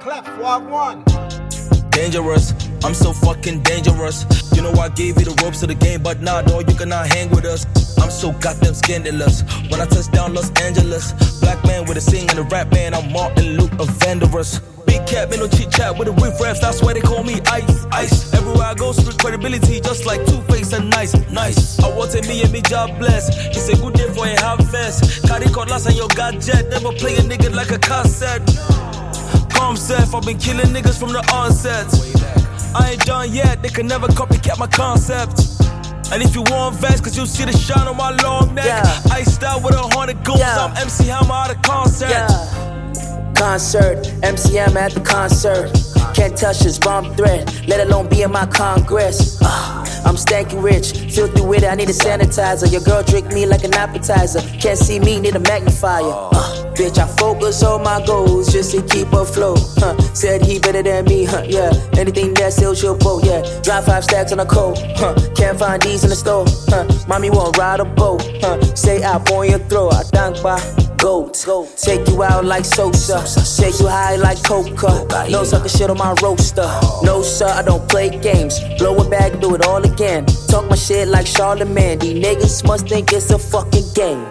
Clef, walk one. Dangerous, I'm so fucking dangerous. You know I gave you the ropes to the game, but nah, dog, you cannot hang with us. I'm so goddamn scandalous. When I touch down Los Angeles, black man with a sing and a rap man, I'm Martin Luther Vandross. Big cat, man, no chit chat with the whip raps, that's why they call me Ice. Ice, everywhere I go, street credibility, just like Two-Face and Nice. Nice, I wanted me and me job blessed. It's a good day for a harvest. Cardi Cutlass and your gadget, never play a nigga like a cassette. Calm self, I've been killing niggas from the onset. I ain't done yet, they can never copycat my concept. And if you want vest, cause you see the shine on my long neck. Iced out with 100 goons, I'm MC Hammer at a concert. Concert, MCM at the concert. Can't touch this bomb threat, let alone be in my Congress. I'm stanky rich, filthy with it, I need a sanitizer. Your girl drink me like an appetizer. Can't see me, need a magnifier. Bitch, I focus on my goals just to keep afloat. Said he better than me, yeah. Anything that sells your boat, yeah. Drive 5 stacks on a coat, can't find these in the store, Mommy won't ride a boat, Say up on your throat, I thank by goat. Take you out like Sosa, take you high like Coca. No sucker shit on my roaster. No sir, I don't play games. Blow it back, do it all again. Talk my shit like Charlemagne. These niggas must think it's a fucking game.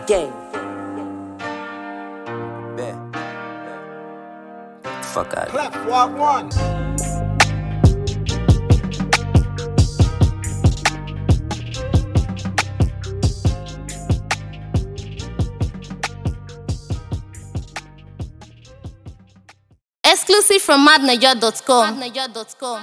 Fuck out. Clef, walk one. Exclusive from madnaja.com.